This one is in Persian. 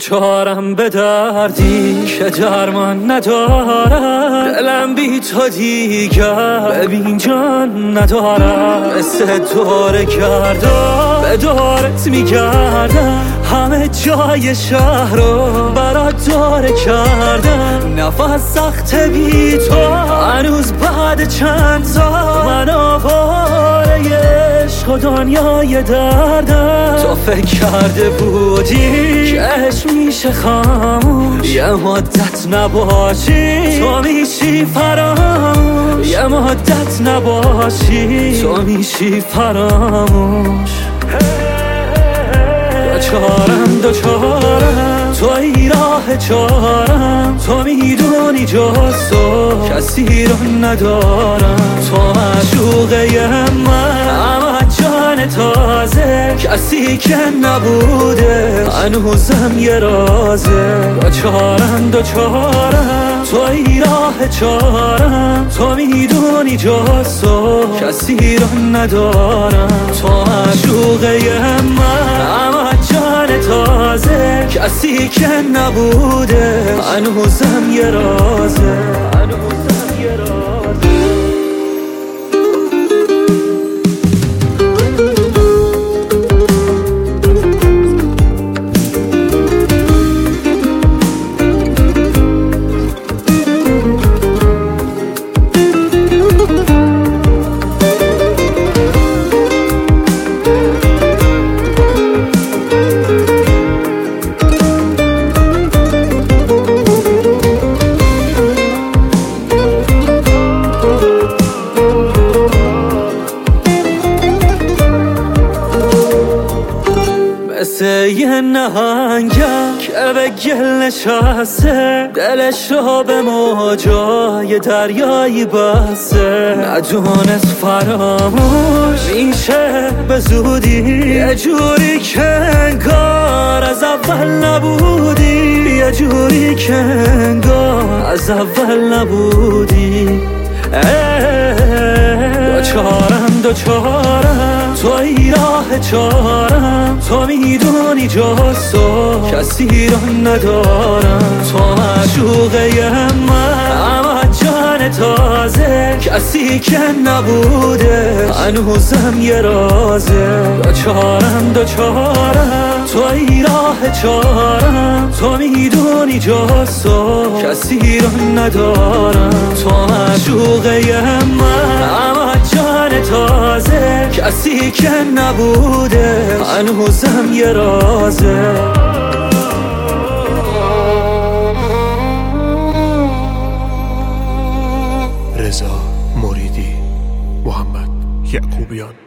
دوچارم به دردی که درمان ندارم، دلم بی تو دیگر ببین جان ندارم. مثل دور گردم به دورت میگردم، همه جای شهر رو برات دوره کردم. نفس سخت بی تو هنوز بعد چند سال، من آواره عشق و دنیای دردم. تو فکر کرده بودی که عشق میشه خاموش، یه مدت نباشی تو میشی فراموش، یه مدت نباشی تو میشی فراموش. دوچارم توی راه چارم، تو میدونی جز تو کسی رو ندارم. تو معشوقه من جان تازه، کسی که نبوده هنوزم یه رازه. دوچارم توی راه چارم، تو میدونی جز تو کسی رو ندارم. تو معشوقه من جان تازه، کسی که نبوده هنوزم یه رازه، هنوزم یه رازه. مثل یه نهنگم که به گل نشسته، دلش رو به موجای دریایی بسته. ندونست فراموش میشه به زودی، یه جوری که انگار از اول نبودی، یه جوری که انگار از اول نبودی. دوچارم توی راه چارم، تو میدونی جز تو کسی رو ندارم. تو معشوقه من جان تازه، کسی که نبوده هنوزم یه رازه. دوچارم توی راه چارم، تو میدونی جز تو کسی رو ندارم. تو معشوقه من جان تازه، کسی که نبوده هنوزم یه رازه. رضا مریدی، محمد یعقوبیان.